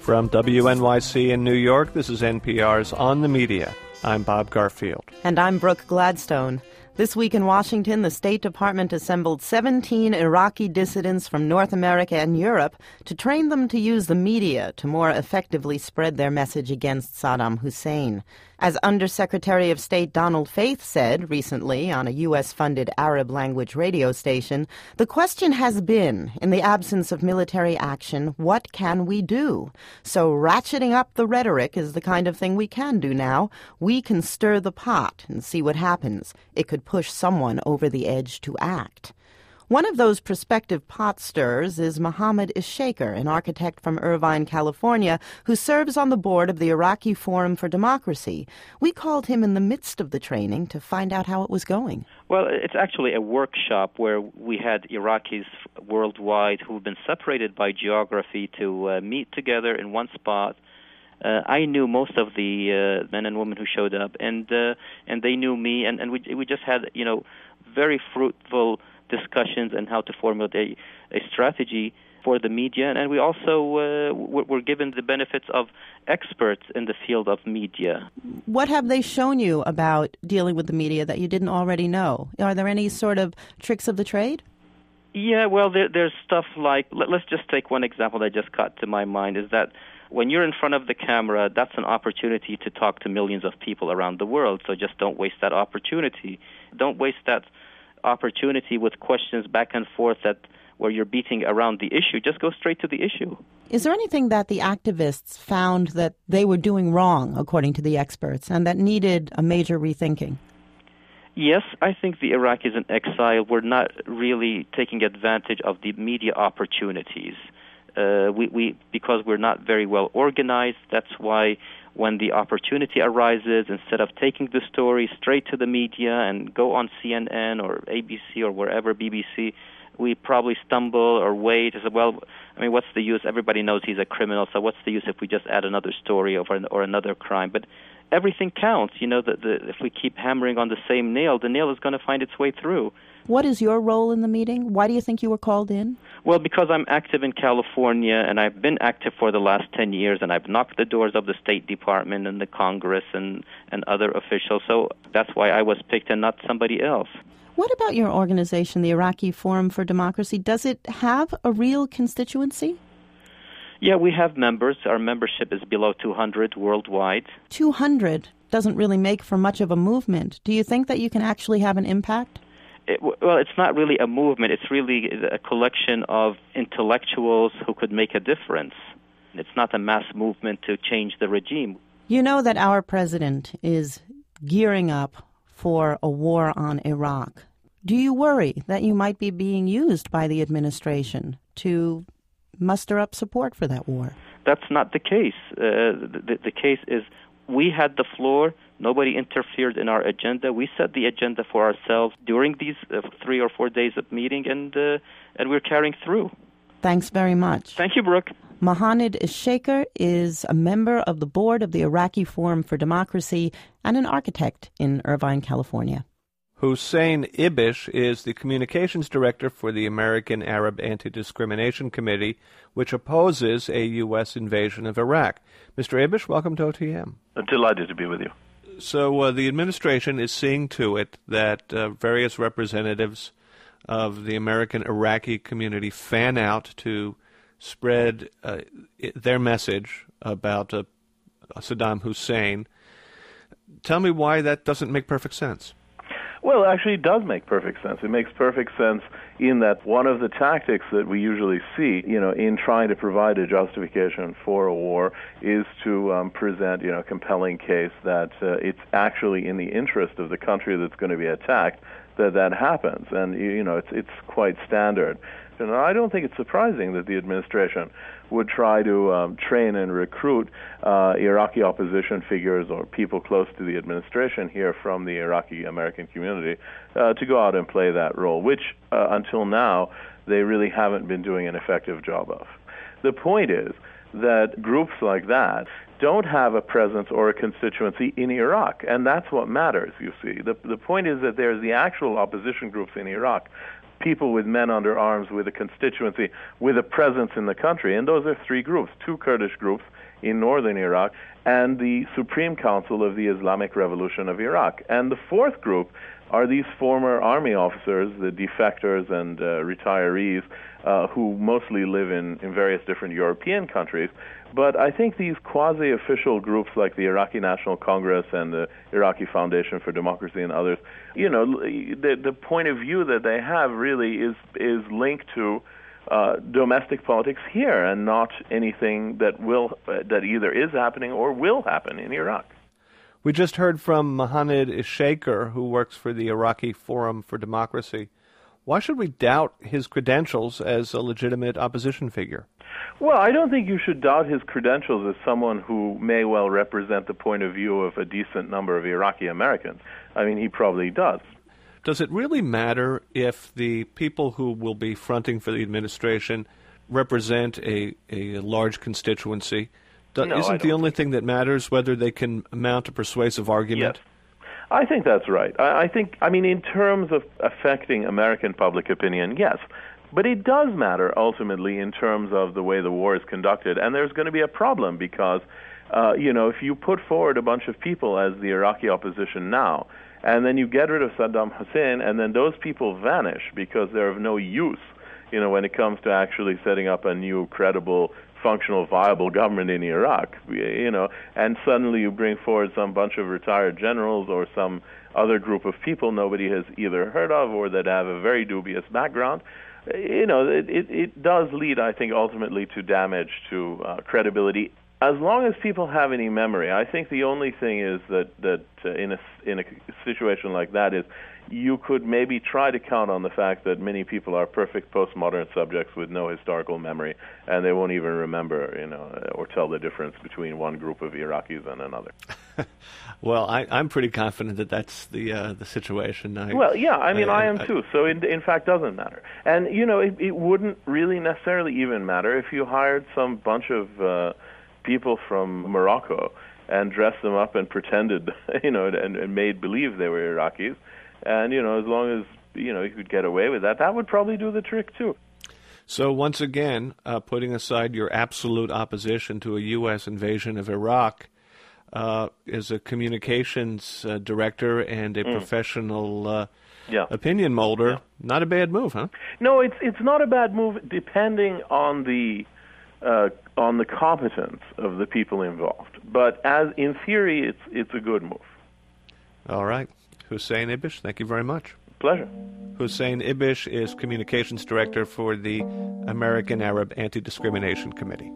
From WNYC in New York, this is NPR's On the Media. I'm Bob Garfield. And I'm Brooke Gladstone. This week in Washington, the State Department assembled 17 Iraqi dissidents from North America and Europe to train them to use the media to more effectively spread their message against Saddam Hussein. As Undersecretary of State Donald Faith said recently on a U.S.-funded Arab-language radio station, the question has been, in the absence of military action, what can we do? So ratcheting up the rhetoric is the kind of thing we can do now. We can stir the pot and see what happens. It could push someone over the edge to act. One of those prospective pot stirrers is Mohammad Ishaqer, an architect from Irvine, California, who serves on the board of the Iraqi Forum for Democracy. We called him in the midst of the training to find out how it was going. Well, it's actually a workshop where we had Iraqis worldwide who've been separated by geography to meet together in one spot. I knew most of the men and women who showed up, and they knew me, and we just had very fruitful discussions on how to formulate a strategy for the media, and we also were given the benefits of experts in the field of media. What have they shown you about dealing with the media that you didn't already know? Are there any sort of tricks of the trade? Yeah, well, there's stuff like, let's just take one example that just caught to my mind, is that when you're in front of the camera, that's an opportunity to talk to millions of people around the world, so just don't waste that opportunity. Don't waste that opportunity with questions back and forth where you're beating around the issue. Just go straight to the issue. Is there anything that the activists found that they were doing wrong, according to the experts, and that needed a major rethinking? Yes, I think the Iraqis in exile were not really taking advantage of the media opportunities. Because we're not very well organized, that's why when the opportunity arises, instead of taking the story straight to the media and go on CNN or ABC or wherever, BBC, we probably stumble or wait. Say, well, I mean, what's the use? Everybody knows he's a criminal, so what's the use if we just add another story or another crime? But everything counts. If we keep hammering on the same nail, the nail is going to find its way through. What is your role in the meeting? Why do you think you were called in? Well, because I'm active in California, and I've been active for the last 10 years, and I've knocked the doors of the State Department and the Congress and other officials. So that's why I was picked and not somebody else. What about your organization, the Iraqi Forum for Democracy? Does it have a real constituency? Yeah, we have members. Our membership is below 200 worldwide. 200 doesn't really make for much of a movement. Do you think that you can actually have an impact? Well, it's not really a movement. It's really a collection of intellectuals who could make a difference. It's not a mass movement to change the regime. You know that our president is gearing up for a war on Iraq. Do you worry that you might be being used by the administration to muster up support for that war? That's not the case. The case is we had the floor. Nobody interfered in our agenda. We set the agenda for ourselves during these 3 or 4 days of meeting, and we're carrying through. Thanks very much. Thank you, Brooke. Mohammad Ishaqer is a member of the board of the Iraqi Forum for Democracy and an architect in Irvine, California. Hussein Ibish is the communications director for the American Arab Anti-Discrimination Committee, which opposes a U.S. invasion of Iraq. Mr. Ibish, welcome to OTM. I'm delighted to be with you. So the administration is seeing to it that various representatives of the American Iraqi community fan out to spread their message about Saddam Hussein. Tell me why that doesn't make perfect sense. Well, actually, it does make perfect sense. It makes perfect sense in that one of the tactics that we usually see, in trying to provide a justification for a war is to present, a compelling case that it's actually in the interest of the country that's going to be attacked that happens. And, it's quite standard. And I don't think it's surprising that the administration would try to train and recruit Iraqi opposition figures or people close to the administration here from the Iraqi American community to go out and play that role, which until now they really haven't been doing an effective job of. The point is that groups like that don't have a presence or a constituency in Iraq, and that's what matters, you see. The point is that there's the actual opposition groups in Iraq, people with men under arms, with a constituency, with a presence in the country. And those are three groups, two Kurdish groups in northern Iraq, and the Supreme Council of the Islamic Revolution of Iraq. And the fourth group are these former army officers, the defectors and retirees, who mostly live in various different European countries. But I think these quasi-official groups like the Iraqi National Congress and the Iraqi Foundation for Democracy and others, the point of view that they have really is linked to domestic politics here and not anything that either is happening or will happen in Iraq. We just heard from Mohanad Shaker, who works for the Iraqi Forum for Democracy. Why should we doubt his credentials as a legitimate opposition figure? Well, I don't think you should doubt his credentials as someone who may well represent the point of view of a decent number of Iraqi Americans. I mean, he probably does. Does it really matter if the people who will be fronting for the administration represent a large constituency? No, isn't the only thing that matters whether they can mount a persuasive argument? Yes. I think that's right. I mean, in terms of affecting American public opinion, yes. But it does matter ultimately in terms of the way the war is conducted. And there's going to be a problem because, if you put forward a bunch of people as the Iraqi opposition now, and then you get rid of Saddam Hussein, and then those people vanish because they're of no use, when it comes to actually setting up a new, credible, functional, viable government in Iraq, and suddenly you bring forward some bunch of retired generals or some other group of people nobody has either heard of or that have a very dubious background. It does lead, I think, ultimately to damage to credibility. As long as people have any memory, I think the only thing is that in a situation like that is you could maybe try to count on the fact that many people are perfect postmodern subjects with no historical memory, and they won't even remember, or tell the difference between one group of Iraqis and another. Well, I'm pretty confident that that's the situation. I am too. So in fact, doesn't matter. And it wouldn't really necessarily even matter if you hired some bunch of people from Morocco and dressed them up and pretended, and made believe they were Iraqis. And, as long as, you could get away with that, that would probably do the trick, too. So once again, putting aside your absolute opposition to a U.S. invasion of Iraq, as a communications director and a professional opinion molder, not a bad move, huh? No, it's not a bad move, depending on the competence of the people involved. But as in theory, it's a good move. All right. Hussein Ibish, thank you very much. Pleasure. Hussein Ibish is Communications Director for the American Arab Anti-Discrimination Committee.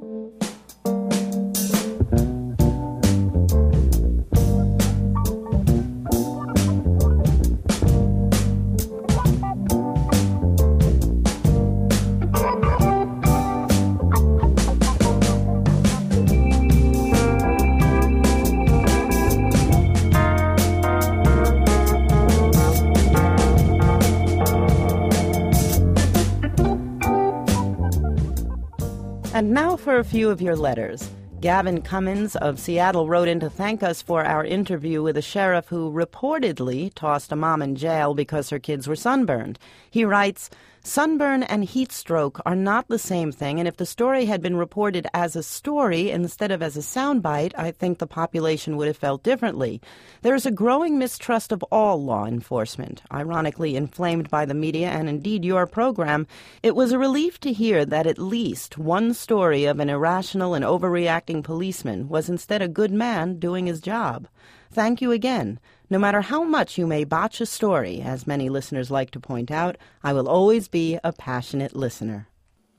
And now for a few of your letters. Gavin Cummins of Seattle wrote in to thank us for our interview with a sheriff who reportedly tossed a mom in jail because her kids were sunburned. He writes, "Sunburn and heat stroke are not the same thing, and if the story had been reported as a story instead of as a soundbite, I think the population would have felt differently. There is a growing mistrust of all law enforcement. Ironically inflamed by the media and indeed your program, it was a relief to hear that at least one story of an irrational and overreacting policeman was instead a good man doing his job. Thank you again. No matter how much you may botch a story, as many listeners like to point out, I will always be a passionate listener."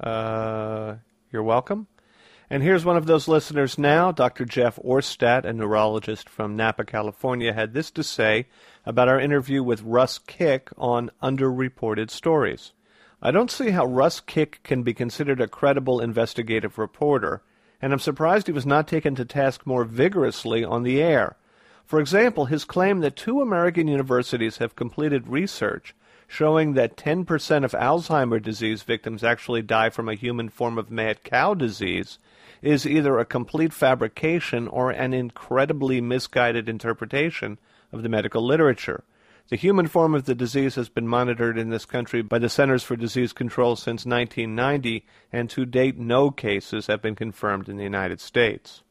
You're welcome. And here's one of those listeners now. Dr. Jeff Orstat, a neurologist from Napa, California, had this to say about our interview with Russ Kick on underreported stories. "I don't see how Russ Kick can be considered a credible investigative reporter, and I'm surprised he was not taken to task more vigorously on the air. For example, his claim that 2 American universities have completed research showing that 10% of Alzheimer's disease victims actually die from a human form of mad cow disease is either a complete fabrication or an incredibly misguided interpretation of the medical literature. The human form of the disease has been monitored in this country by the Centers for Disease Control since 1990, and to date no cases have been confirmed in the United States."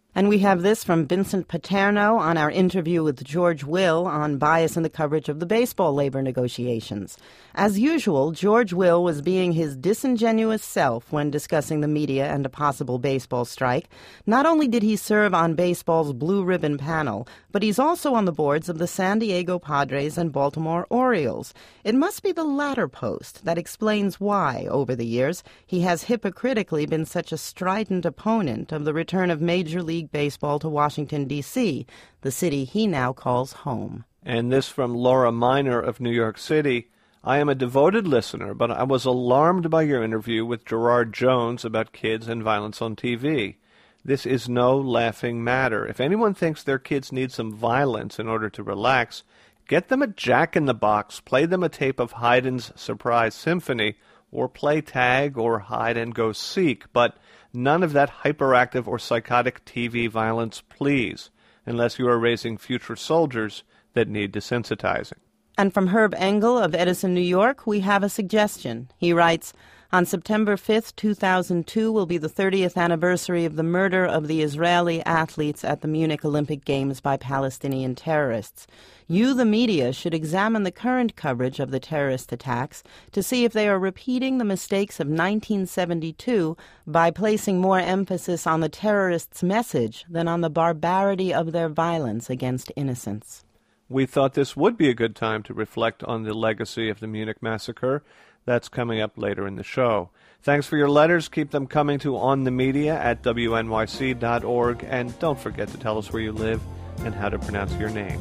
And we have this from Vincent Paterno on our interview with George Will on bias in the coverage of the baseball labor negotiations. As usual, George Will was being his disingenuous self when discussing the media and a possible baseball strike. Not only did he serve on baseball's Blue Ribbon panel, but he's also on the boards of the San Diego Padres and Baltimore Orioles. It must be the latter post that explains why, over the years, he has hypocritically been such a strident opponent of the return of Major League Baseball to Washington, D.C., the city he now calls home. And this from Laura Miner of New York City. I am a devoted listener, but I was alarmed by your interview with Gerard Jones about kids and violence on TV. This is no laughing matter. If anyone thinks their kids need some violence in order to relax, get them a Jack-in-the-Box, play them a tape of Haydn's Surprise Symphony, or play tag or hide-and-go-seek, but none of that hyperactive or psychotic TV violence, please, unless you are raising future soldiers that need desensitizing. And from Herb Engel of Edison, New York, we have a suggestion. He writes, on September 5th, 2002 will be the 30th anniversary of the murder of the Israeli athletes at the Munich Olympic Games by Palestinian terrorists. You, the media, should examine the current coverage of the terrorist attacks to see if they are repeating the mistakes of 1972 by placing more emphasis on the terrorists' message than on the barbarity of their violence against innocents. We thought this would be a good time to reflect on the legacy of the Munich massacre. That's coming up later in the show. Thanks for your letters. Keep them coming to onthemedia@wnyc.org. And don't forget to tell us where you live and how to pronounce your name.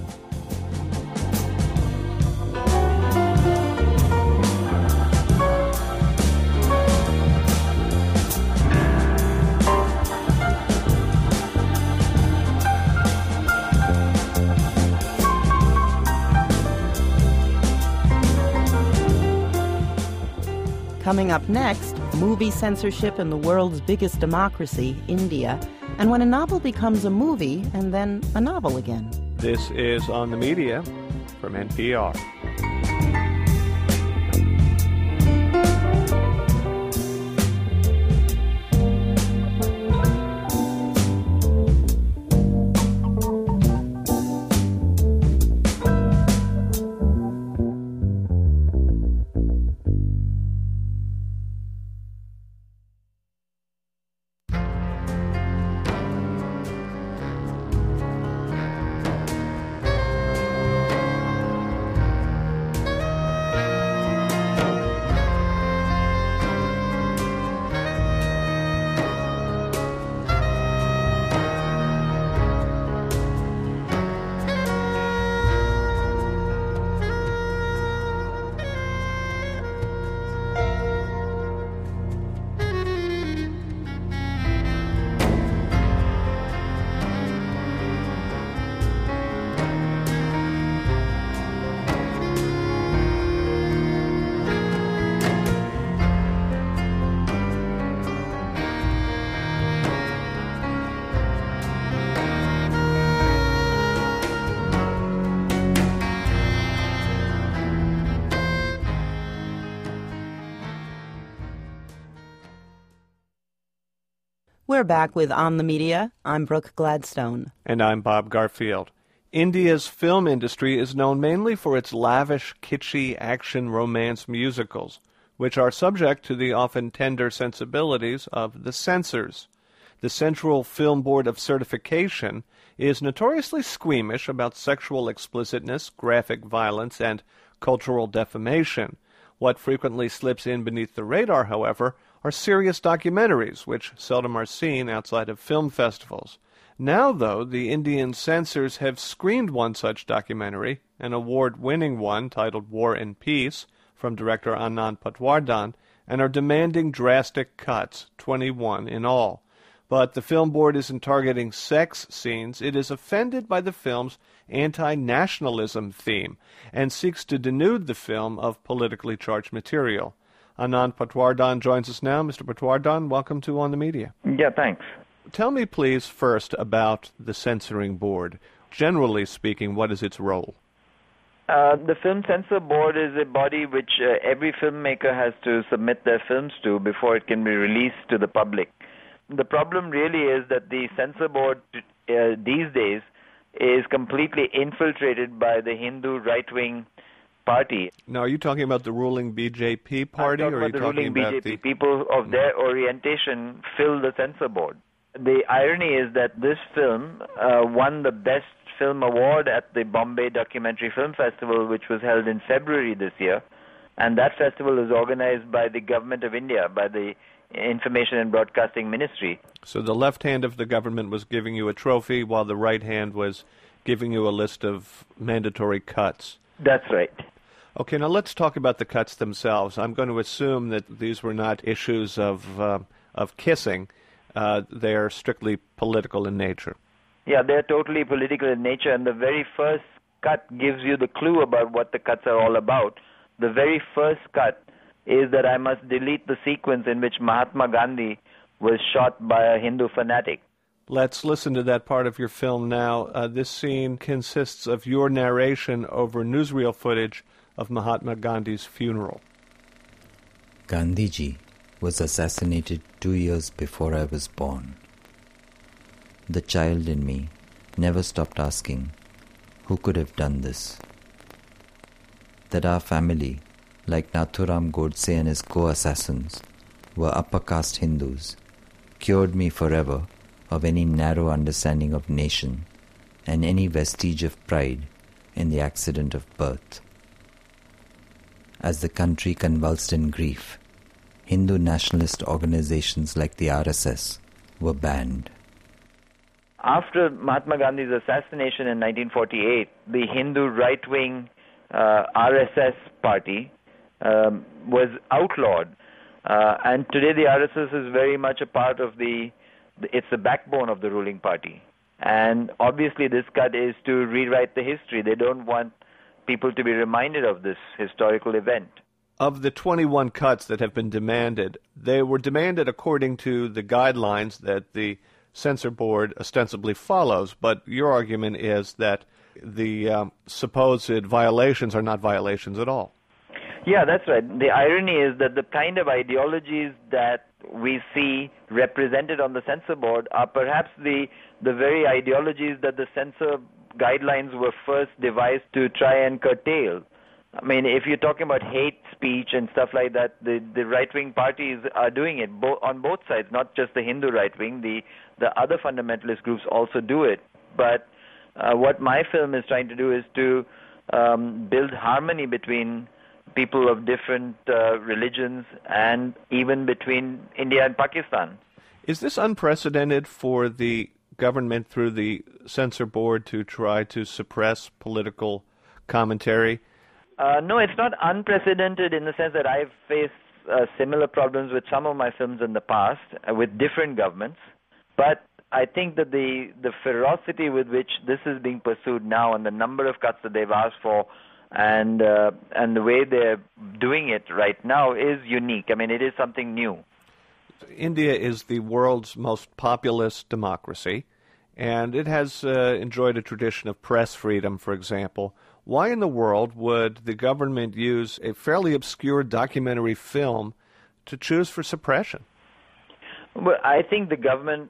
Coming up next, movie censorship in the world's biggest democracy, India, and when a novel becomes a movie and then a novel again. This is On the Media from NPR. We're back with On the Media. I'm Brooke Gladstone. And I'm Bob Garfield. India's film industry is known mainly for its lavish, kitschy action romance musicals, which are subject to the often tender sensibilities of the censors. The Central Film Board of Certification is notoriously squeamish about sexual explicitness, graphic violence, and cultural defamation. What frequently slips in beneath the radar, however, are serious documentaries, which seldom are seen outside of film festivals. Now, though, the Indian censors have screened one such documentary, an award-winning one titled War and Peace, from director Anand Patwardhan, and are demanding drastic cuts, 21 in all. But the film board isn't targeting sex scenes. It is offended by the film's anti-nationalism theme and seeks to denude the film of politically charged material. Anand Patwardhan joins us now. Mr. Patwardhan, welcome to On the Media. Yeah, thanks. Tell me, please, first about the censoring board. Generally speaking, what is its role? The Film Censor Board is a body which every filmmaker has to submit their films to before it can be released to the public. The problem really is that the censor board these days is completely infiltrated by the Hindu right-wing party. Now, are you talking about the ruling BJP party, or are you talking about BJP? the People of their orientation fill the censor board. The irony is that this film won the Best Film Award at the Bombay Documentary Film Festival, which was held in February this year. And that festival is organized by the Government of India, by the Information and Broadcasting Ministry. So the left hand of the government was giving you a trophy, while the right hand was giving you a list of mandatory cuts. That's right. Okay, now let's talk about the cuts themselves. I'm going to assume that these were not issues of kissing. They are strictly political in nature. Yeah, they're totally political in nature, and the very first cut gives you the clue about what the cuts are all about. The very first cut is that I must delete the sequence in which Mahatma Gandhi was shot by a Hindu fanatic. Let's listen to that part of your film now. This scene consists of your narration over newsreel footage of Mahatma Gandhi's funeral. Gandhiji was assassinated 2 years before I was born. The child in me never stopped asking, who could have done this? That our family, like Nathuram Godse and his co-assassins, were upper caste Hindus, cured me forever of any narrow understanding of nation and any vestige of pride in the accident of birth. As the country convulsed in grief, Hindu nationalist organizations like the RSS were banned. After Mahatma Gandhi's assassination in 1948, the Hindu right-wing RSS party was outlawed. And today the RSS is very much a part of it's the backbone of the ruling party. And obviously this cut is to rewrite the history. They don't want people to be reminded of this historical event. Of the 21 cuts that have been demanded, they were demanded according to the guidelines that the censor board ostensibly follows, but your argument is that the supposed violations are not violations at all. Yeah, that's right. The irony is that the kind of ideologies that we see represented on the censor board are perhaps the very ideologies that the censor guidelines were first devised to try and curtail. I mean, if you're talking about hate speech and stuff like that, the right-wing parties are doing it on both sides, not just the Hindu right-wing. The other fundamentalist groups also do it. But what my film is trying to do is to build harmony between people of different religions and even between India and Pakistan. Is this unprecedented for the government through the censor board to try to suppress political commentary? No, it's not unprecedented in the sense that I've faced similar problems with some of my films in the past with different governments. But I think that the ferocity with which this is being pursued now and the number of cuts that they've asked for and the way they're doing it right now is unique. I mean, it is something new. India is the world's most populous democracy, and it has enjoyed a tradition of press freedom, for example. Why in the world would the government use a fairly obscure documentary film to choose for suppression? Well, I think the government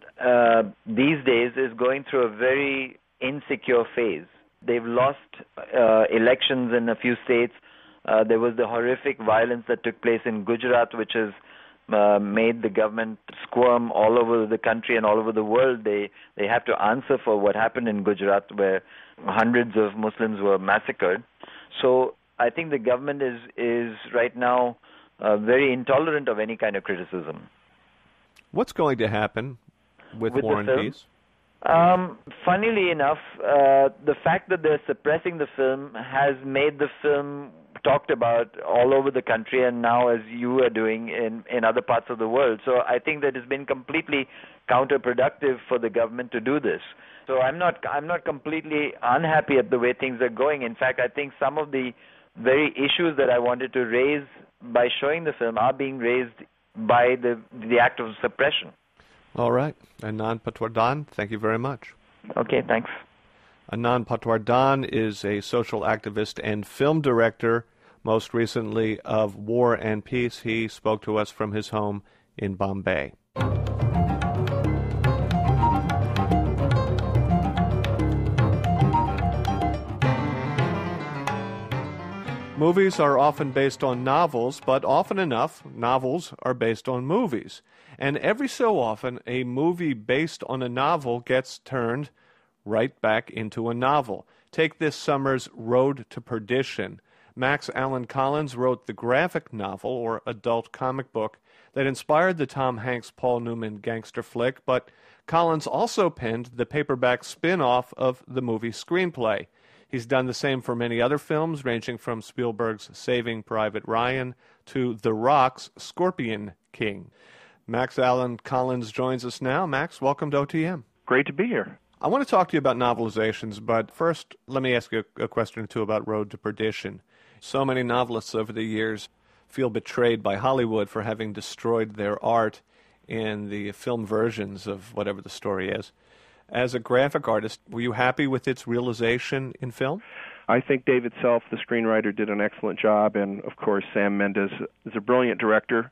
these days is going through a very insecure phase. They've lost elections in a few states. There was the horrific violence that took place in Gujarat, which has made the government squirm all over the country and all over the world. They have to answer for what happened in Gujarat, where hundreds of Muslims were massacred. So I think the government is right now very intolerant of any kind of criticism. What's going to happen with War and Peace? Funnily enough, the fact that they're suppressing the film has made the film talked about all over the country, and now, as you are doing, in other parts of the world. So I think that it's been completely counterproductive for the government to do this. So I'm not completely unhappy at the way things are going. In fact, I think some of the very issues that I wanted to raise by showing the film are being raised by the act of suppression. All right. Anand Patwardhan, thank you very much. Okay, thanks. Anand Patwardhan is a social activist and film director, most recently of War and Peace. He spoke to us from his home in Bombay. Movies are often based on novels, but often enough, novels are based on movies. And every so often, a movie based on a novel gets turned right back into a novel. Take this summer's Road to Perdition. Max Allan Collins wrote the graphic novel, or adult comic book, that inspired the Tom Hanks Paul Newman gangster flick, but Collins also penned the paperback spin-off of the movie screenplay. He's done the same for many other films, ranging from Spielberg's Saving Private Ryan to The Rock's Scorpion King. Max Allan Collins joins us now. Max, welcome to OTM. Great to be here. I want to talk to you about novelizations, but first let me ask you a question or two about Road to Perdition. So many novelists over the years feel betrayed by Hollywood for having destroyed their art in the film versions of whatever the story is. As a graphic artist, were you happy with its realization in film? I think David Self, the screenwriter, did an excellent job, and of course Sam Mendes is a brilliant director.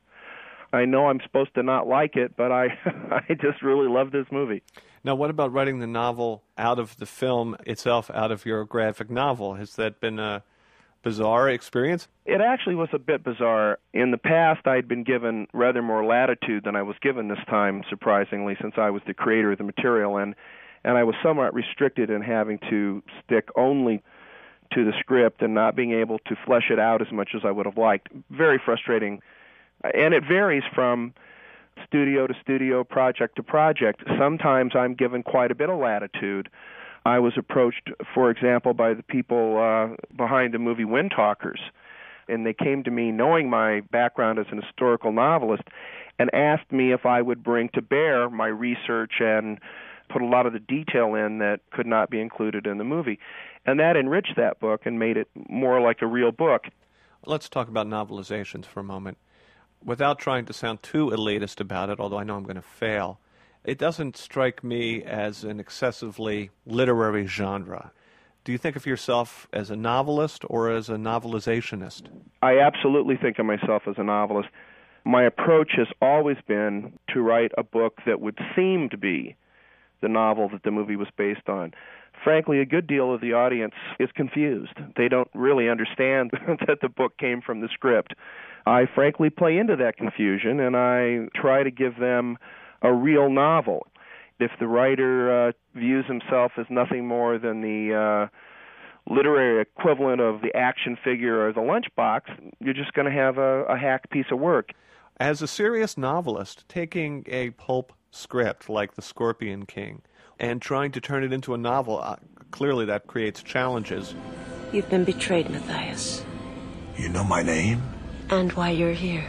I know I'm supposed to not like it, but I just really love this movie. Now, what about writing the novel out of the film itself, out of your graphic novel? Has that been a bizarre experience? It actually was a bit bizarre. In the past, I'd been given rather more latitude than I was given this time, surprisingly, since I was the creator of the material, and I was somewhat restricted in having to stick only to the script and not being able to flesh it out as much as I would have liked. Very frustrating. And it varies from studio to studio, project to project. Sometimes I'm given quite a bit of latitude. I was approached, for example, by the people behind the movie Windtalkers, and they came to me knowing my background as an historical novelist and asked me if I would bring to bear my research and put a lot of the detail in that could not be included in the movie. And that enriched that book and made it more like a real book. Let's talk about novelizations for a moment. Without trying to sound too elitist about it, although I know I'm going to fail, it doesn't strike me as an excessively literary genre. Do you think of yourself as a novelist or as a novelizationist? I absolutely think of myself as a novelist. My approach has always been to write a book that would seem to be the novel that the movie was based on. Frankly, a good deal of the audience is confused. They don't really understand that the book came from the script. I frankly play into that confusion, and I try to give them a real novel. If the writer views himself as nothing more than the literary equivalent of the action figure or the lunchbox, you're just going to have a hack piece of work. As a serious novelist, taking a pulp script like The Scorpion King and trying to turn it into a novel, clearly that creates challenges. You've been betrayed, Matthias. You know my name? And why you're here.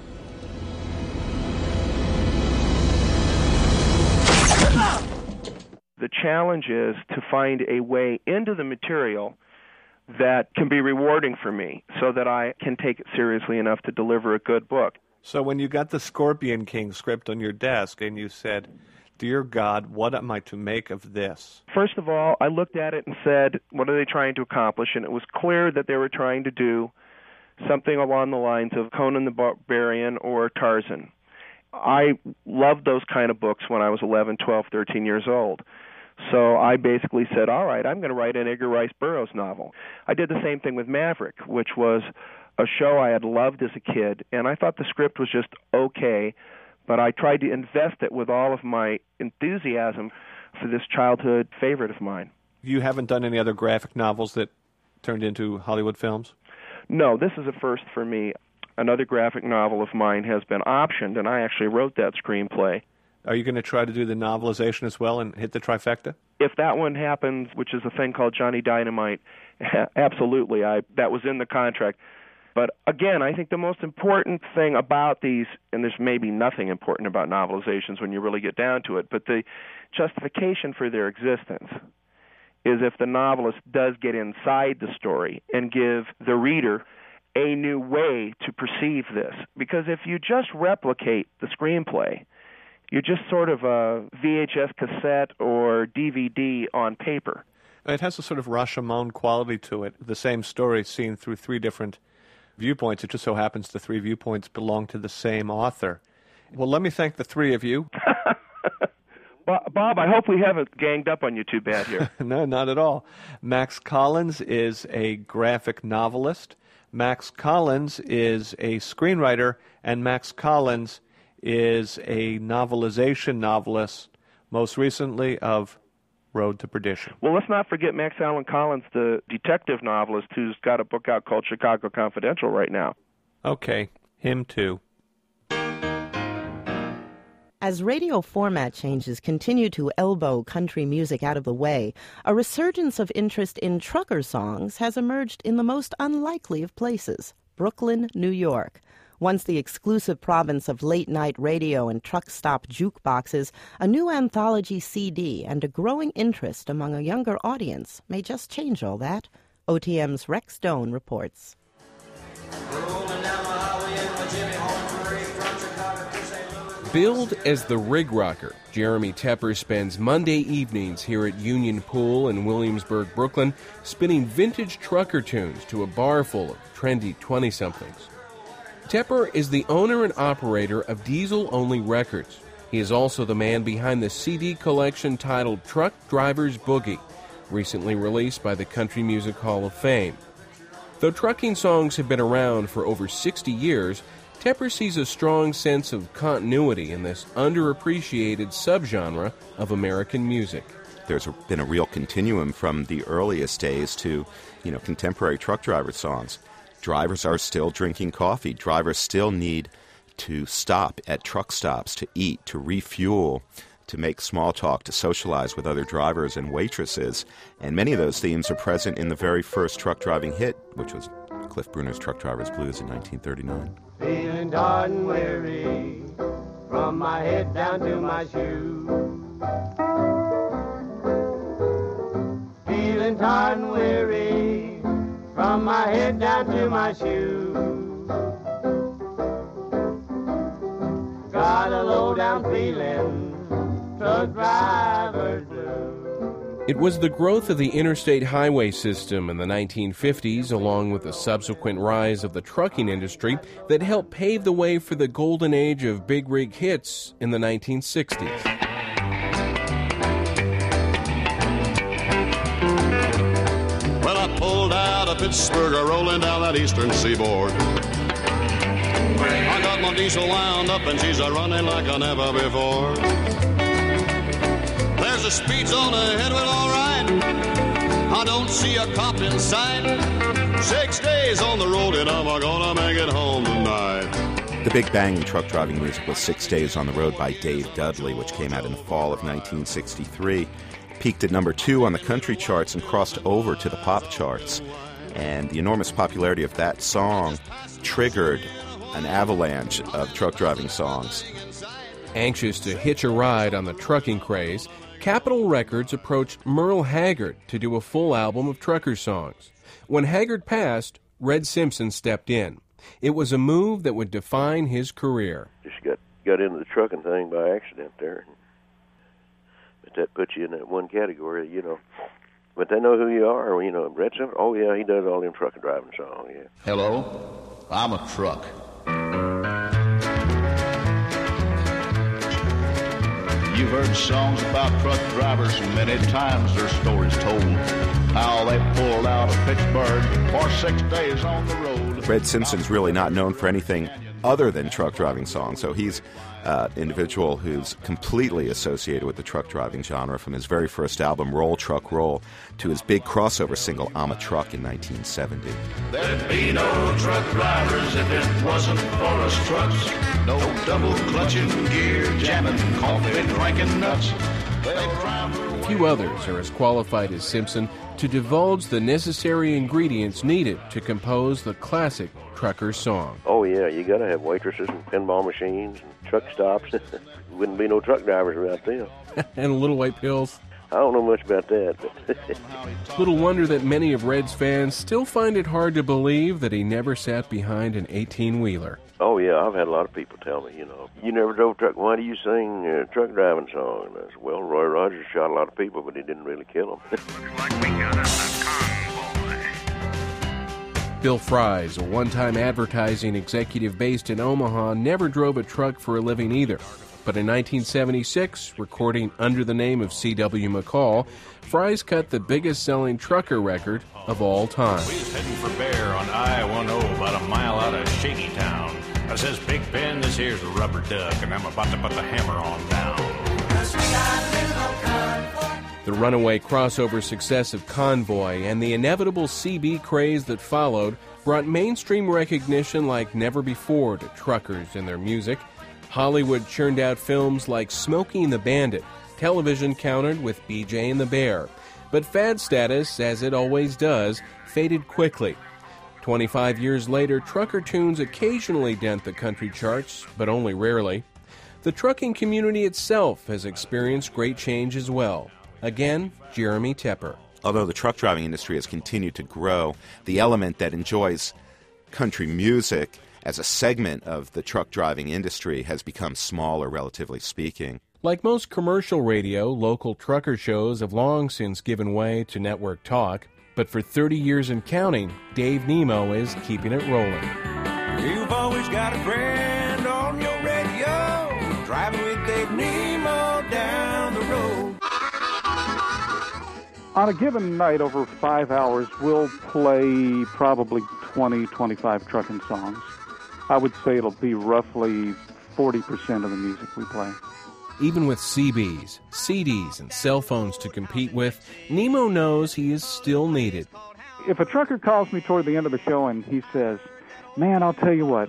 The challenge is to find a way into the material that can be rewarding for me so that I can take it seriously enough to deliver a good book. So when you got the Scorpion King script on your desk and you said, "Dear God, what am I to make of this?" First of all, I looked at it and said, what are they trying to accomplish? And it was clear that they were trying to do something along the lines of Conan the Barbarian or Tarzan. I loved those kind of books when I was 11, 12, 13 years old. So I basically said, all right, I'm going to write an Edgar Rice Burroughs novel. I did the same thing with Maverick, which was a show I had loved as a kid, and I thought the script was just okay, but I tried to invest it with all of my enthusiasm for this childhood favorite of mine. You haven't done any other graphic novels that turned into Hollywood films? No, this is a first for me. Another graphic novel of mine has been optioned, and I actually wrote that screenplay. Are you going to try to do the novelization as well and hit the trifecta? If that one happens, which is a thing called Johnny Dynamite, absolutely, that was in the contract. But again, I think the most important thing about these, and there's maybe nothing important about novelizations when you really get down to it, but the justification for their existence is if the novelist does get inside the story and give the reader a new way to perceive this. Because if you just replicate the screenplay, you're just sort of a VHS cassette or DVD on paper. It has a sort of Rashomon quality to it, the same story seen through three different viewpoints. It just so happens the three viewpoints belong to the same author. Well, let me thank the three of you. Bob, I hope we haven't ganged up on you too bad here. No, not at all. Max Collins is a graphic novelist. Max Collins is a screenwriter, and Max Collins is a novelization novelist, most recently of Road to Perdition. Well, let's not forget Max Allan Collins, the detective novelist who's got a book out called Chicago Confidential right now. Okay, him too. As radio format changes continue to elbow country music out of the way, a resurgence of interest in trucker songs has emerged in the most unlikely of places, Brooklyn, New York. Once the exclusive province of late-night radio and truck stop jukeboxes, a new anthology CD and a growing interest among a younger audience may just change all that. OTM's Rex Stone reports. Billed as the rig rocker, Jeremy Tepper spends Monday evenings here at Union Pool in Williamsburg, Brooklyn, spinning vintage trucker tunes to a bar full of trendy 20-somethings. Tepper is the owner and operator of Diesel Only Records. He is also the man behind the CD collection titled Truck Drivers Boogie, recently released by the Country Music Hall of Fame. Though trucking songs have been around for over 60 years, Tepper sees a strong sense of continuity in this underappreciated subgenre of American music. There's been a real continuum from the earliest days to, contemporary truck driver songs. Drivers are still drinking coffee. Drivers still need to stop at truck stops to eat, to refuel, to make small talk, to socialize with other drivers and waitresses. And many of those themes are present in the very first truck driving hit, which was Cliff Bruner's Truck Driver's Blues in 1939. Feeling tired and weary, from my head down to my shoes. Feeling tired and weary, from my head down to my shoes. Got a low down feeling, truck driver's blues. It was the growth of the interstate highway system in the 1950s, along with the subsequent rise of the trucking industry, that helped pave the way for the golden age of big rig hits in the 1960s. Well, I pulled out of Pittsburgh, rolling down that eastern seaboard. I got my diesel wound up and she's a-running like I never before. There's a speed zone ahead, well, all right. I don't see a cop in sight. 6 days on the road and I'm gonna make it home tonight. The big bang in truck driving music was 6 Days on the Road by Dave Dudley, which came out in the fall of 1963. Peaked at number 2 on the country charts and crossed over to the pop charts. And the enormous popularity of that song triggered an avalanche of truck driving songs. Anxious to hitch a ride on the trucking craze, Capitol Records approached Merle Haggard to do a full album of trucker songs. When Haggard passed, Red Simpson stepped in. It was a move that would define his career. Just got into the trucking thing by accident there. But that puts you in that one category, But they know who you are, Red Simpson. Oh, yeah, he does all them trucking driving songs, yeah. Hello, I'm a truck. You've heard songs about truck drivers, and many times their stories told. How they pulled out of Pittsburgh for 6 days on the road. Red Simpson's really not known for anything other than truck driving songs, so he's an individual who's completely associated with the truck driving genre, from his very first album, Roll Truck Roll, to his big crossover single, I'm a Truck, in 1970. There'd be no truck drivers if it wasn't for us trucks. No double clutching, gear jamming, coffee drinking nuts. Few others are as qualified as Simpson to divulge the necessary ingredients needed to compose the classic trucker song. Oh, yeah, you got to have waitresses and pinball machines and truck stops. Wouldn't be no truck drivers without them. And little white pills. I don't know much about that. But little wonder that many of Red's fans still find it hard to believe that he never sat behind an 18-wheeler. Oh, yeah, I've had a lot of people tell me, you never drove a truck. Why do you sing a truck driving song? And I said, well, Roy Rogers shot a lot of people, but he didn't really kill them. Bill Fries, a one-time advertising executive based in Omaha, never drove a truck for a living either. But in 1976, recording under the name of C.W. McCall, Fries cut the biggest-selling trucker record of all time. We was heading for Bear on I-10 about a mile out of Shaky Town. I says, Big Ben, this here's a rubber duck, and I'm about to put the hammer on down. The runaway crossover success of Convoy and the inevitable CB craze that followed brought mainstream recognition like never before to truckers and their music. Hollywood churned out films like Smokey and the Bandit. Television countered with BJ and the Bear. But fad status, as it always does, faded quickly. 25 years later, trucker tunes occasionally dent the country charts, but only rarely. The trucking community itself has experienced great change as well. Again, Jeremy Tepper. Although the truck driving industry has continued to grow, the element that enjoys country music as a segment of the truck driving industry has become smaller, relatively speaking. Like most commercial radio, local trucker shows have long since given way to network talk. But for 30 years and counting, Dave Nemo is keeping it rolling. You've always got a friend on your radio, driving with Dave Nemo down the road. On a given night, over 5 hours, we'll play probably 20, 25 trucking songs. I would say it'll be roughly 40% of the music we play. Even with CBs, CDs, and cell phones to compete with, Nemo knows he is still needed. If a trucker calls me toward the end of the show and he says, man, I'll tell you what,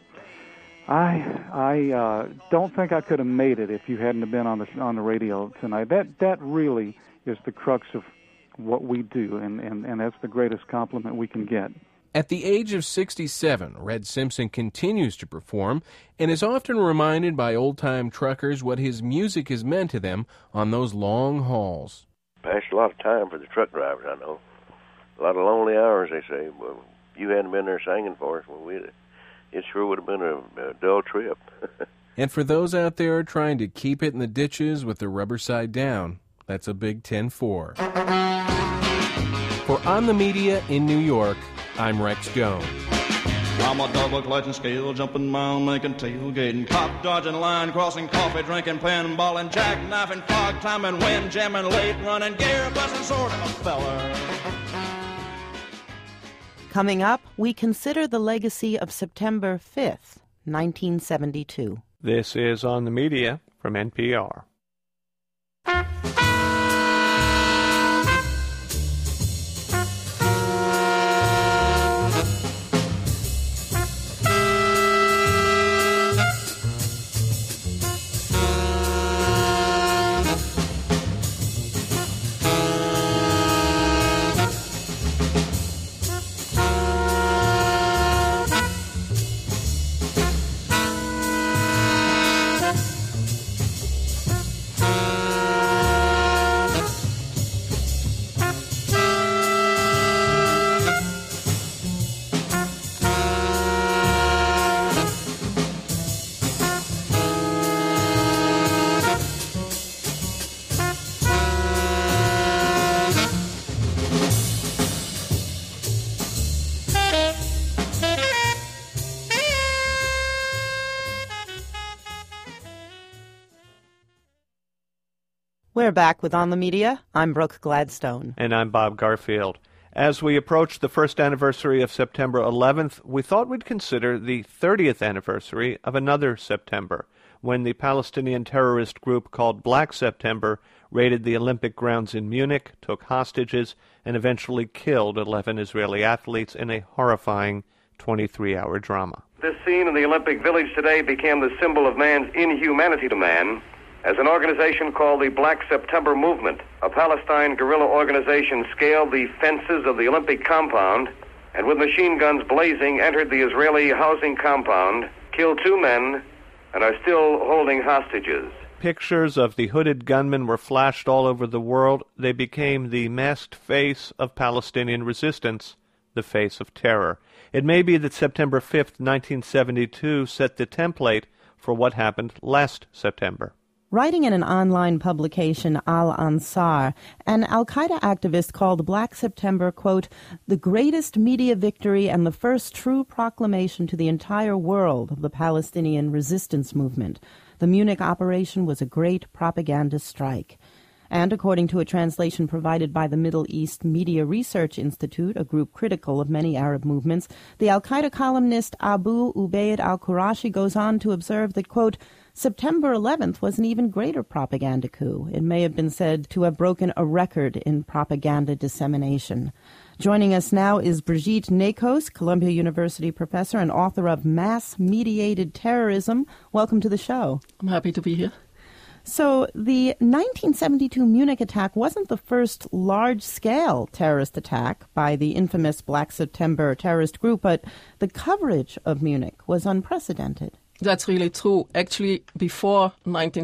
I don't think I could have made it if you hadn't have been on the radio tonight. That really is the crux of what we do, and that's the greatest compliment we can get. At the age of 67, Red Simpson continues to perform and is often reminded by old-time truckers what his music has meant to them on those long hauls. Passed a lot of time for the truck drivers, I know. A lot of lonely hours, they say. Well, if you hadn't been there singing for us, well, it sure would have been a dull trip. And for those out there trying to keep it in the ditches with the rubber side down, that's a big 10-4. For On the Media in New York, I'm Rex Jones. I'm a double clutching, scale jumping, mound making, tailgating, cop dodging, line crossing, coffee drinking, pinballing, jackknifing, fog climbing, wind jamming, late running, gear busting, sort of a fella. Coming up, we consider the legacy of September 5th, 1972. This is On the Media from NPR. We're back with On the Media. I'm Brooke Gladstone. And I'm Bob Garfield. As we approach the first anniversary of September 11th, we thought we'd consider the 30th anniversary of another September, when the Palestinian terrorist group called Black September raided the Olympic grounds in Munich, took hostages, and eventually killed 11 Israeli athletes in a horrifying 23-hour drama. This scene in the Olympic Village today became the symbol of man's inhumanity to man, as an organization called the Black September Movement, a Palestine guerrilla organization, scaled the fences of the Olympic compound and with machine guns blazing entered the Israeli housing compound, killed 2 men, and are still holding hostages. Pictures of the hooded gunmen were flashed all over the world. They became the masked face of Palestinian resistance, the face of terror. It may be that September 5th, 1972 set the template for what happened last September. Writing in an online publication, Al-Ansar, an al-Qaeda activist called Black September, quote, the greatest media victory and the first true proclamation to the entire world of the Palestinian resistance movement. the Munich operation was a great propaganda strike. And according to a translation provided by the Middle East Media Research Institute, a group critical of many Arab movements, the al-Qaeda columnist Abu Ubaid al-Qurashi goes on to observe that, quote, September 11th was an even greater propaganda coup. It may have been said to have broken a record in propaganda dissemination. Joining us now is Brigitte Nekos, Columbia University professor and author of Mass-Mediated Terrorism. Welcome to the show. I'm happy to be here. So the 1972 Munich attack wasn't the first large-scale terrorist attack by the infamous Black September terrorist group, but the coverage of Munich was unprecedented. That's really true. Actually, before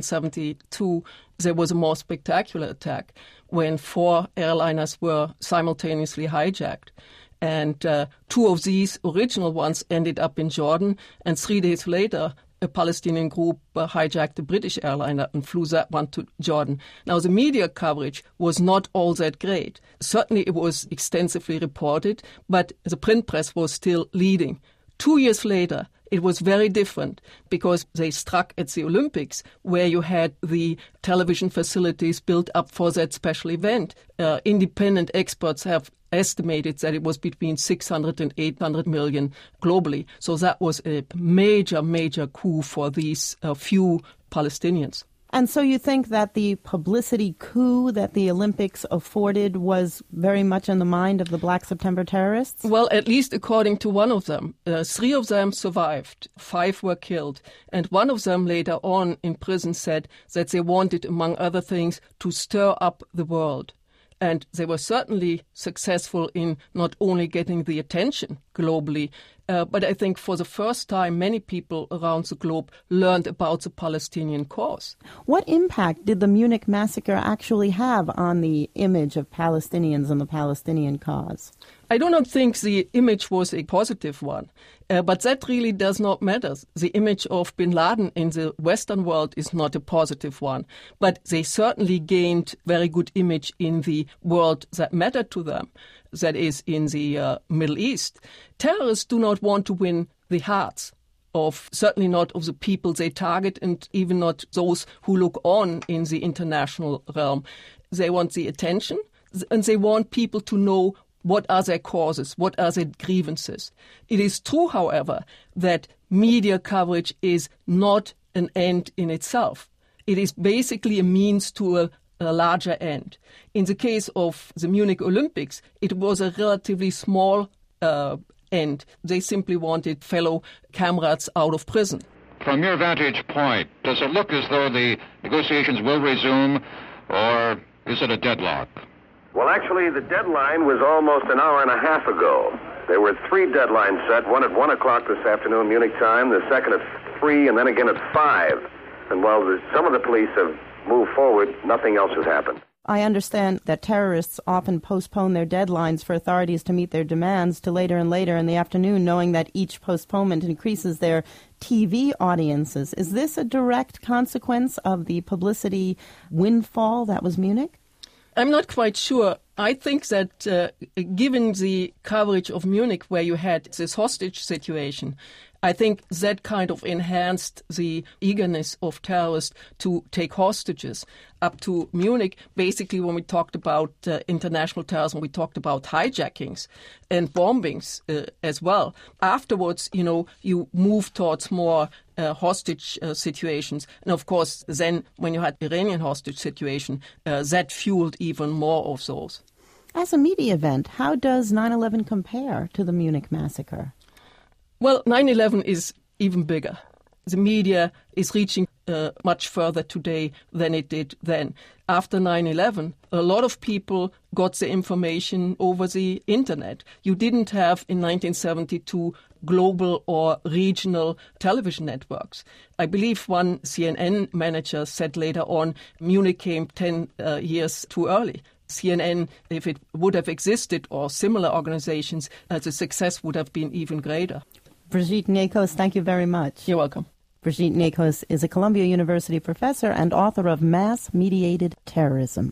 1972, there was a more spectacular attack when 4 airliners were simultaneously hijacked. And 2 of these original ones ended up in Jordan, and 3 days later, a Palestinian group hijacked a British airliner and flew that one to Jordan. Now, the media coverage was not all that great. Certainly, it was extensively reported, but the print press was still leading. 2 years later, it was very different because they struck at the Olympics, where you had the television facilities built up for that special event. Independent experts have estimated that it was between 600 and 800 million globally. So that was a major, major coup for these few Palestinians. And so you think that the publicity coup that the Olympics afforded was very much in the mind of the Black September terrorists? Well, at least according to one of them. 3 of them survived, 5 were killed. And one of them later on in prison said that they wanted, among other things, to stir up the world. And they were certainly successful in not only getting the attention globally, but I think for the first time, many people around the globe learned about the Palestinian cause. What impact did the Munich massacre actually have on the image of Palestinians and the Palestinian cause? I do not think the image was a positive one, but that really does not matter. The image of bin Laden in the Western world is not a positive one, but they certainly gained very good image in the world that mattered to them, that is, in the Middle East. Terrorists do not want to win the hearts of, certainly not of the people they target, and even not those who look on in the international realm. They want the attention, and they want people to know what are their causes, what are their grievances. It is true, however, that media coverage is not an end in itself. It is basically a means to a larger end. In the case of the Munich Olympics, it was a relatively small end. They simply wanted fellow comrades out of prison. From your vantage point, does it look as though the negotiations will resume, or is it a deadlock? Well, actually, the deadline was almost an hour and a half ago. There were 3 deadlines set, one at 1 o'clock this afternoon, Munich time, the second at 3, and then again at 5. And while some of the police have moved forward, nothing else has happened. I understand that terrorists often postpone their deadlines for authorities to meet their demands to later and later in the afternoon, knowing that each postponement increases their TV audiences. Is this a direct consequence of the publicity windfall that was Munich? I'm not quite sure. I think that given the coverage of Munich, where you had this hostage situation, I think that kind of enhanced the eagerness of terrorists to take hostages. Up to Munich, basically when we talked about international terrorism, we talked about hijackings and bombings as well. Afterwards, you move towards more hostage situations. And of course, then when you had Iranian hostage situation, that fueled even more of those. As a media event, how does 9/11 compare to the Munich massacre? Well, 9/11 is even bigger. The media is reaching much further today than it did then. After 9/11, a lot of people got the information over the internet. You didn't have, in 1972, global or regional television networks. I believe one CNN manager said later on, Munich came 10 years too early. CNN, if it would have existed, or similar organizations, the success would have been even greater. Brigitte Nekos, thank you very much. You're welcome. Brigitte Nekos is a Columbia University professor and author of Mass-Mediated Terrorism.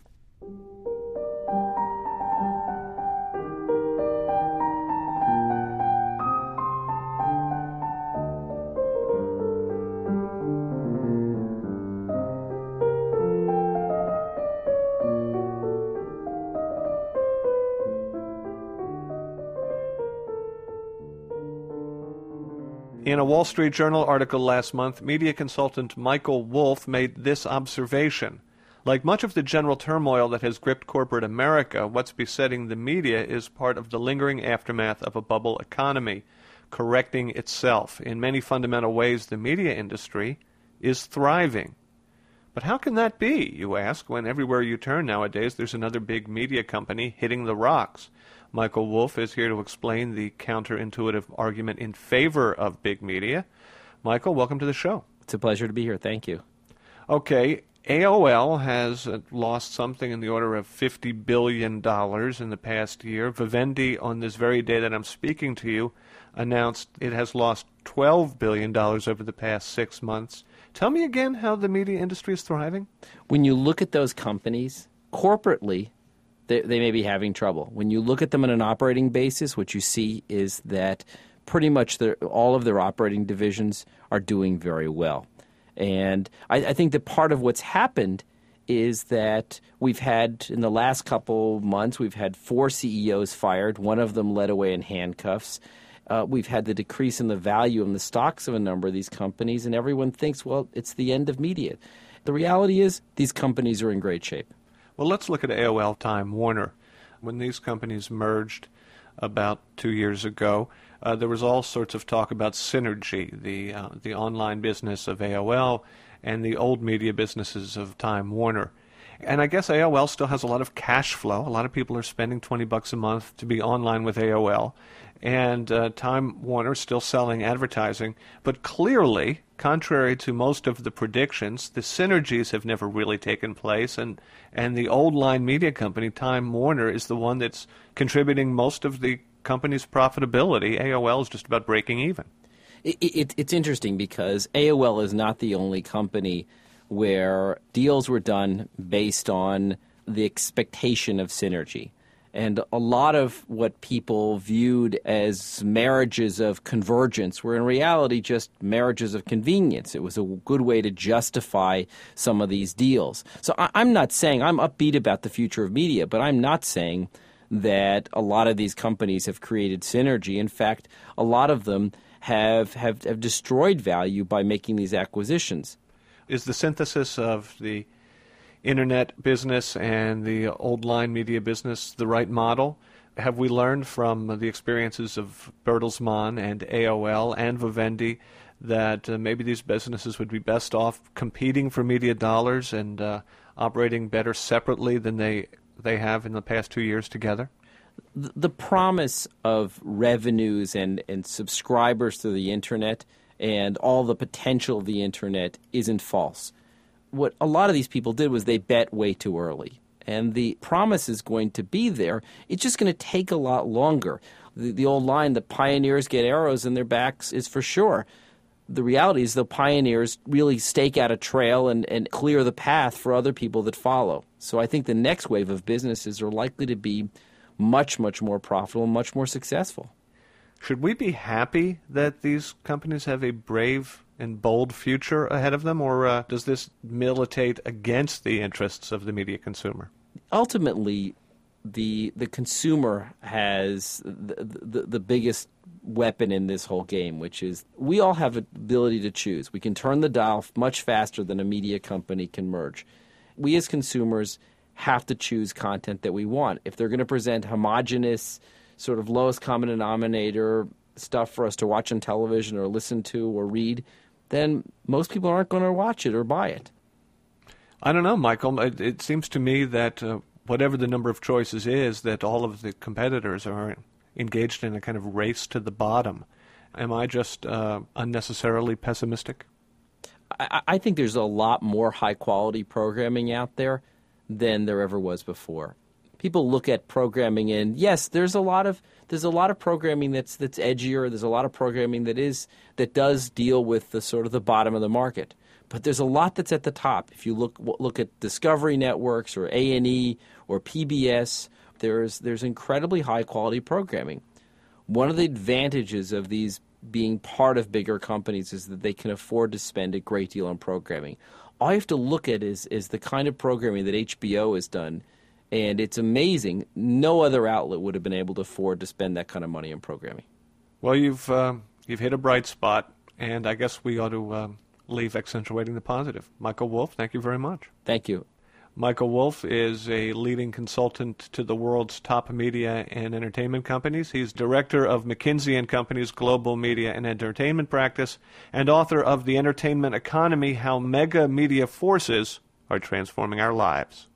In a Wall Street Journal article last month, media consultant Michael Wolff made this observation. Like much of the general turmoil that has gripped corporate America, what's besetting the media is part of the lingering aftermath of a bubble economy, correcting itself. In many fundamental ways, the media industry is thriving. But how can that be, you ask, when everywhere you turn nowadays there's another big media company hitting the rocks? Michael Wolff is here to explain the counterintuitive argument in favor of big media. Michael, welcome to the show. It's a pleasure to be here. Thank you. Okay, AOL has lost something in the order of $50 billion in the past year. Vivendi, on this very day that I'm speaking to you, announced it has lost $12 billion over the past 6 months. Tell me again how the media industry is thriving. When you look at those companies, corporately, they may be having trouble. When you look at them on an operating basis, what you see is that pretty much all of their operating divisions are doing very well. And I think that part of what's happened is that we've had, in the last couple months, we've had 4 CEOs fired. One of them led away in handcuffs. We've had the decrease in the value in the stocks of a number of these companies, and everyone thinks, well, it's the end of media. The reality is these companies are in great shape. Well, let's look at AOL Time Warner. When these companies merged about 2 years ago, there was all sorts of talk about synergy, the online business of AOL and the old media businesses of Time Warner. And I guess AOL still has a lot of cash flow. A lot of people are spending $20 a month to be online with AOL. And Time Warner still selling advertising. But clearly, contrary to most of the predictions, the synergies have never really taken place. And the old line media company, Time Warner, is the one that's contributing most of the company's profitability. AOL is just about breaking even. It's interesting because AOL is not the only company where deals were done based on the expectation of synergy. And a lot of what people viewed as marriages of convergence were in reality just marriages of convenience. It was a good way to justify some of these deals. So I'm not saying I'm upbeat about the future of media, but I'm not saying that a lot of these companies have created synergy. In fact, a lot of them have destroyed value by making these acquisitions. Is the synthesis of the Internet business and the old line media business the right model? Have we learned from the experiences of Bertelsmann and AOL and Vivendi that maybe these businesses would be best off competing for media dollars and operating better separately than they have in the past 2 years together? The promise of revenues and subscribers to the Internet and all the potential of the Internet isn't false. What a lot of these people did was they bet way too early. And the promise is going to be there. It's just going to take a lot longer. The old line, the pioneers get arrows in their backs, is for sure. The reality is the pioneers really stake out a trail and clear the path for other people that follow. So I think the next wave of businesses are likely to be much, much more profitable, much more successful. Should we be happy that these companies have a brave and bold future ahead of them, or does this militate against the interests of the media consumer? Ultimately, the consumer has the biggest weapon in this whole game, which is we all have the ability to choose. We can turn the dial much faster than a media company can merge. We as consumers have to choose content that we want. If they're going to present homogeneous, sort of lowest common denominator stuff for us to watch on television or listen to or read, then most people aren't going to watch it or buy it. I don't know, Michael. It seems to me that whatever the number of choices is, that all of the competitors are engaged in a kind of race to the bottom. Am I just unnecessarily pessimistic? I think there's a lot more high-quality programming out there than there ever was before. People look at programming and yes, there's a lot of programming that's edgier. There's a lot of programming that does deal with the sort of the bottom of the market. But there's a lot that's at the top. If you look at Discovery Networks or A&E or PBS, there's incredibly high quality programming. One of the advantages of these being part of bigger companies is that they can afford to spend a great deal on programming. All you have to look at is the kind of programming that HBO has done. And it's amazing. No other outlet would have been able to afford to spend that kind of money on programming. Well, you've hit a bright spot. And I guess we ought to leave accentuating the positive. Michael Wolff, thank you very much. Thank you. Michael Wolff is a leading consultant to the world's top media and entertainment companies. He's director of McKinsey & Company's global media and entertainment practice and author of The Entertainment Economy: How Mega Media Forces Are Transforming Our Lives.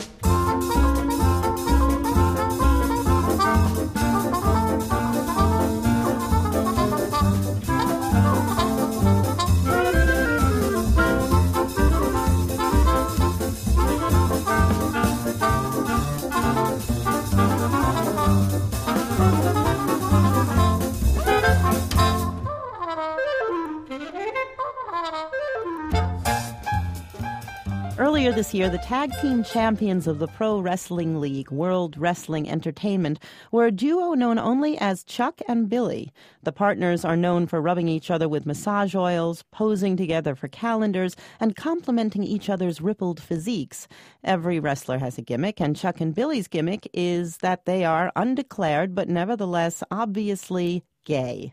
Earlier this year, the tag team champions of the Pro Wrestling League, World Wrestling Entertainment, were a duo known only as Chuck and Billy. The partners are known for rubbing each other with massage oils, posing together for calendars, and complimenting each other's rippled physiques. Every wrestler has a gimmick, and Chuck and Billy's gimmick is that they are undeclared but nevertheless obviously gay.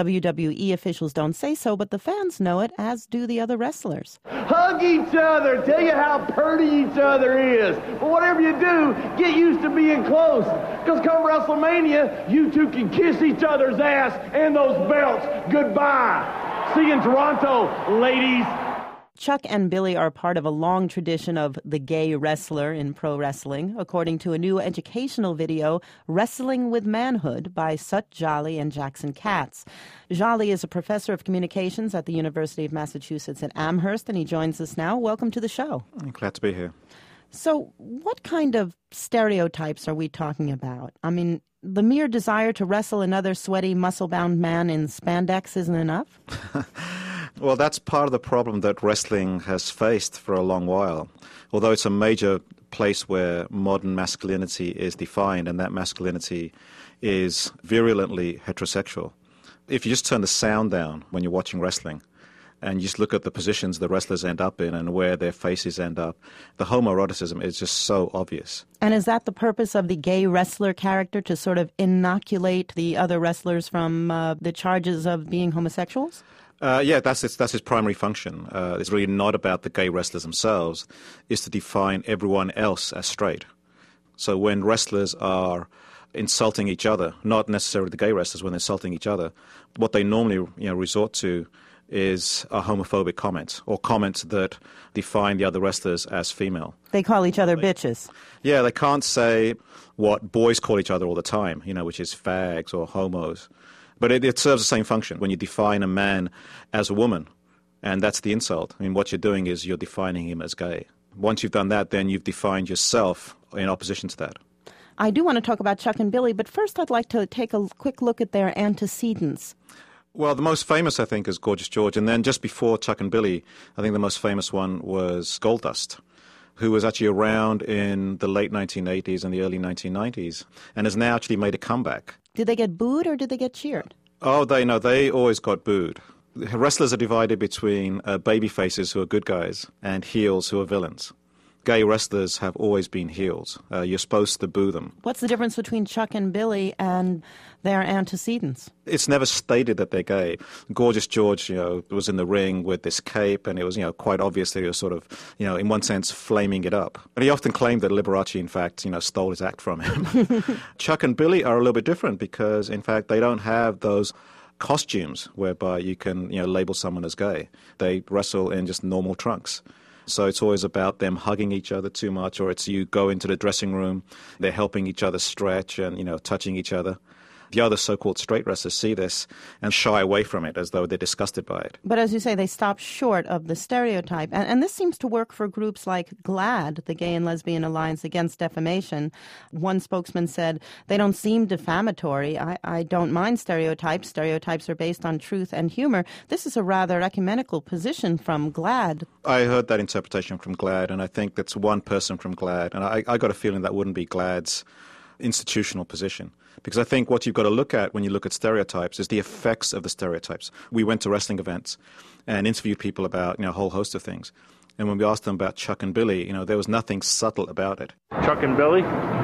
WWE officials don't say so, but the fans know it, as do the other wrestlers. Hug each other, tell you how pretty each other is. But whatever you do, get used to being close. Because come WrestleMania, you two can kiss each other's ass and those belts goodbye. See you in Toronto, ladies. Chuck and Billy are part of a long tradition of the gay wrestler in pro wrestling, according to a new educational video, Wrestling with Manhood, by Sut Jolly and Jackson Katz. Jolly is a professor of communications at the University of Massachusetts at Amherst, and he joins us now. Welcome to the show. I'm glad to be here. So what kind of stereotypes are we talking about? I mean, the mere desire to wrestle another sweaty, muscle-bound man in spandex isn't enough? Well, that's part of the problem that wrestling has faced for a long while. Although it's a major place where modern masculinity is defined, and that masculinity is virulently heterosexual. If you just turn the sound down when you're watching wrestling, and you just look at the positions the wrestlers end up in and where their faces end up, the homoeroticism is just so obvious. And is that the purpose of the gay wrestler character, to sort of inoculate the other wrestlers from the charges of being homosexuals? Yeah, that's its primary function. It's really not about the gay wrestlers themselves. It's to define everyone else as straight. So when wrestlers are insulting each other, not necessarily the gay wrestlers, when they're insulting each other, what they normally resort to is a homophobic comment, or comments that define the other wrestlers as female. They call each other bitches. Yeah, they can't say what boys call each other all the time, which is fags or homos. But it serves the same function when you define a man as a woman, and that's the insult. I mean, what you're doing is you're defining him as gay. Once you've done that, then you've defined yourself in opposition to that. I do want to talk about Chuck and Billy, but first I'd like to take a quick look at their antecedents. Well, the most famous, I think, is Gorgeous George, and then just before Chuck and Billy, I think the most famous one was Goldust, who was actually around in the late 1980s and the early 1990s, and has now actually made a comeback. Did they get booed or did they get cheered? Oh, they always got booed. Wrestlers are divided between baby faces who are good guys and heels who are villains. Gay wrestlers have always been heels. You're supposed to boo them. What's the difference between Chuck and Billy and their antecedents? It's never stated that they're gay. Gorgeous George, was in the ring with this cape, and it was, quite obvious that he was sort of, in one sense, flaming it up. And he often claimed that Liberace, in fact, stole his act from him. Chuck and Billy are a little bit different because, in fact, they don't have those costumes whereby you can, label someone as gay. They wrestle in just normal trunks. So it's always about them hugging each other too much, or it's you go into the dressing room, they're helping each other stretch and, touching each other. The other so-called straight wrestlers see this and shy away from it as though they're disgusted by it. But as you say, they stop short of the stereotype. And this seems to work for groups like GLAAD, the Gay and Lesbian Alliance Against Defamation. One spokesman said, they don't seem defamatory. I don't mind stereotypes. Stereotypes are based on truth and humor. This is a rather ecumenical position from GLAAD. I heard that interpretation from GLAAD, and I think that's one person from GLAAD. And I got a feeling that wouldn't be GLAAD's institutional position. Because I think what you've got to look at when you look at stereotypes is the effects of the stereotypes. We went to wrestling events and interviewed people about a whole host of things. And when we asked them about Chuck and Billy, there was nothing subtle about it. Chuck and Billy?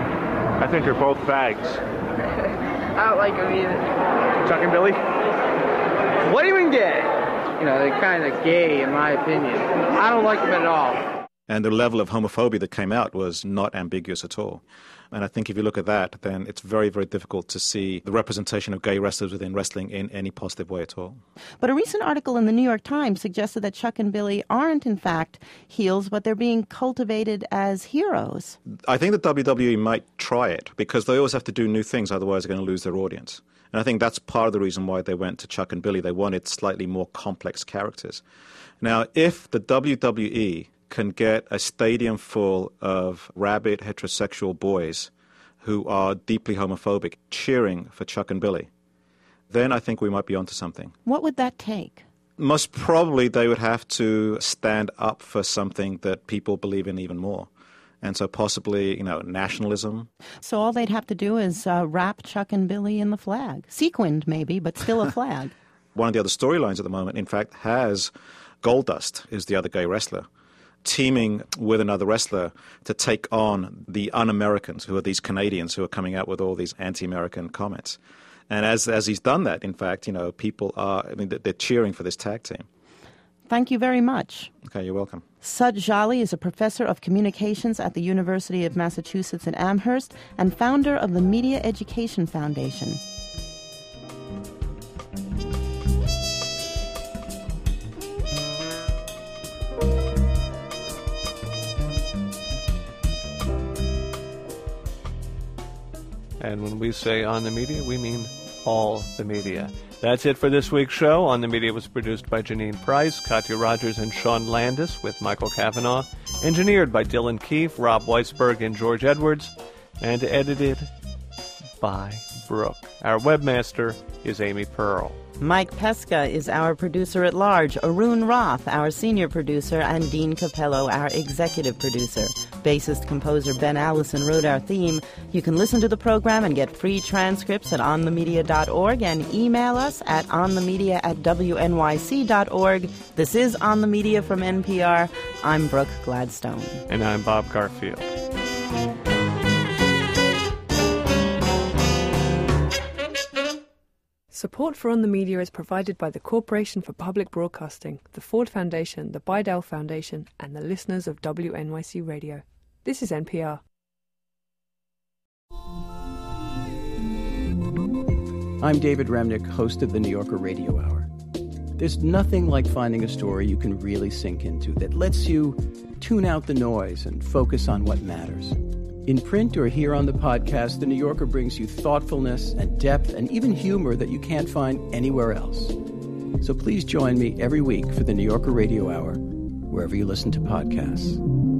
I think they're both fags. I don't like them either. Chuck and Billy? What do you mean gay? they're kind of gay, in my opinion. I don't like them at all. And the level of homophobia that came out was not ambiguous at all. And I think if you look at that, then it's very, very difficult to see the representation of gay wrestlers within wrestling in any positive way at all. But a recent article in the New York Times suggested that Chuck and Billy aren't, in fact, heels, but they're being cultivated as heroes. I think the WWE might try it because they always have to do new things, otherwise they're going to lose their audience. And I think that's part of the reason why they went to Chuck and Billy. They wanted slightly more complex characters. Now, if the WWE can get a stadium full of rabid heterosexual boys who are deeply homophobic cheering for Chuck and Billy, then I think we might be onto something. What would that take? Most probably they would have to stand up for something that people believe in even more. And so possibly, nationalism. So all they'd have to do is wrap Chuck and Billy in the flag. Sequined, maybe, but still a flag. One of the other storylines at the moment, in fact, has Goldust, is the other gay wrestler, teaming with another wrestler to take on the un-Americans, who are these Canadians who are coming out with all these anti-American comments. And as he's done that, in fact, people they're cheering for this tag team. Thank you very much. Okay, you're welcome. Sud Jolly is a professor of communications at the University of Massachusetts in Amherst and founder of the Media Education Foundation. And when we say on the media, we mean all the media. That's it for this week's show. On the Media was produced by Janine Price, Katya Rogers, and Sean Landis with Michael Cavanaugh. Engineered by Dylan Keefe, Rob Weisberg, and George Edwards. And edited by Brooke. Our webmaster is Amy Pearl. Mike Pesca is our producer at large, Arun Roth, our senior producer, and Dean Capello, our executive producer. Bassist-composer Ben Allison wrote our theme. You can listen to the program and get free transcripts at onthemedia.org and email us at onthemedia@wnyc.org. This is On the Media from NPR. I'm Brooke Gladstone. And I'm Bob Garfield. Support for On the Media is provided by the Corporation for Public Broadcasting, the Ford Foundation, the Bidell Foundation, and the listeners of WNYC Radio. This is NPR. I'm David Remnick, host of the New Yorker Radio Hour. There's nothing like finding a story you can really sink into that lets you tune out the noise and focus on what matters. In print or here on the podcast, The New Yorker brings you thoughtfulness and depth and even humor that you can't find anywhere else. So please join me every week for The New Yorker Radio Hour, wherever you listen to podcasts.